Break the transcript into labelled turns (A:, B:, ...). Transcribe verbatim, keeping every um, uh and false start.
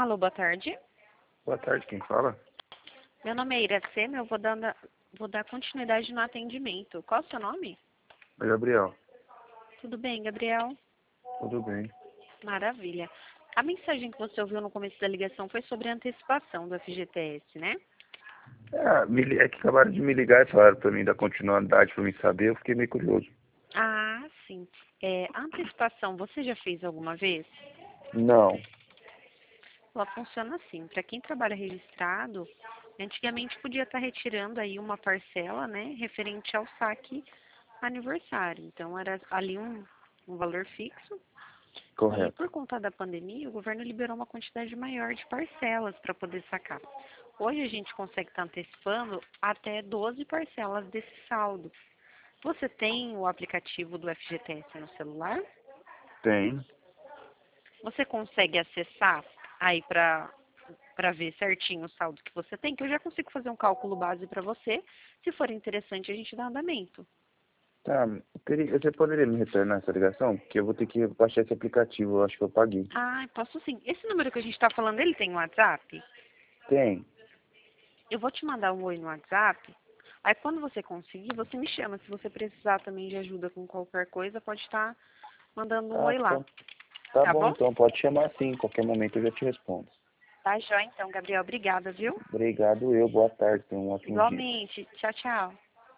A: Alô, boa tarde.
B: Boa tarde, quem fala?
A: Meu nome é Iracema, eu vou dar, vou dar continuidade no atendimento. Qual é o seu nome?
B: Oi, Gabriel.
A: Tudo bem, Gabriel?
B: Tudo bem.
A: Maravilha. A mensagem que você ouviu no começo da ligação foi sobre a antecipação do F G T S, né?
B: É, me li- é que acabaram de me ligar e falaram pra mim dar continuidade pra mim saber, eu fiquei meio curioso.
A: Ah, sim. É, a antecipação, você já fez alguma vez?
B: Não.
A: Ela funciona assim, para quem trabalha registrado, antigamente podia estar retirando aí uma parcela, né, referente ao saque aniversário. Então era ali um, um valor fixo. E
B: Correto.
A: por conta da pandemia, o governo liberou uma quantidade maior de parcelas para poder sacar. Hoje a gente consegue estar antecipando até doze parcelas desse saldo. Você tem o aplicativo do F G T S no celular?
B: Tem.
A: Você consegue acessar aí para para ver certinho o saldo que você tem, que eu já consigo fazer um cálculo base para você. Se for interessante, a gente dá andamento.
B: Tá, teria- você poderia me retornar essa ligação? Porque eu vou ter que baixar esse aplicativo, eu acho que eu paguei.
A: Ah, posso sim. Esse número que a gente está falando, ele tem um WhatsApp?
B: Tem.
A: Eu vou te mandar um oi no WhatsApp. Aí quando você conseguir, você me chama. Se você precisar também de ajuda com qualquer coisa, pode estar mandando um
B: Ah,
A: oi lá.
B: tá. Tá
A: Tá
B: bom,
A: bom?
B: então, pode chamar sim, em qualquer momento eu já te respondo.
A: Tá, joia então, Gabriel. Obrigada, viu?
B: Obrigado eu, boa tarde, tenha um ótimo dia.
A: Igualmente. Tchau, tchau.